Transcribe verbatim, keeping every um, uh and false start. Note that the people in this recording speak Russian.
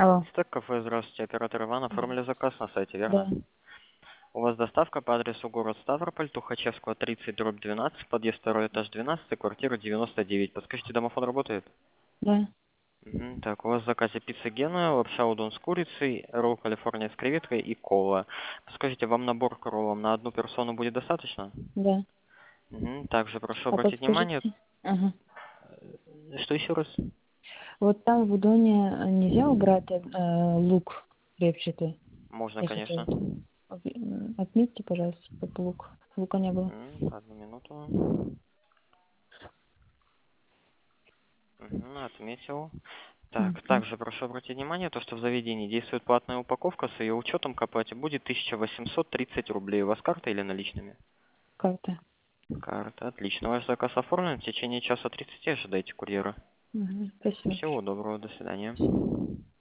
Алло. Так, кафе, здравствуйте, оператор Иван, оформили заказ на сайте, Да, верно? У вас доставка по адресу город Ставрополь, Тухачевского тридцать, дробь двенадцать, подъезд второй этаж двенадцать, квартира девяносто девять. Подскажите, домофон работает? да. Мгм. Так, у вас в заказе пицца Гена, лапша удон с курицей, ролл Калифорния с креветкой и кола. Скажите, вам набор к роллам на одну персону будет достаточно? Да. Мгм. Также прошу А обратить внимание, подскажите, ага. э, что еще раз? Вот там в удоне нельзя убрать э, лук репчатый, Можно, если конечно. то от- м, отметьте, пожалуйста, чтобы лук. Лука не было. Мгм. Одну минуту. Мгм, отметил. Так, Угу. также прошу обратить внимание, то, что в заведении действует платная упаковка, с ее учетом к оплате будет тысяча восемьсот тридцать рублей. У вас карта или наличными? Карта. Карта, отлично. Ваш заказ оформлен. В течение часа тридцати ожидайте курьера. Угу. Спасибо. Всего доброго, до свидания.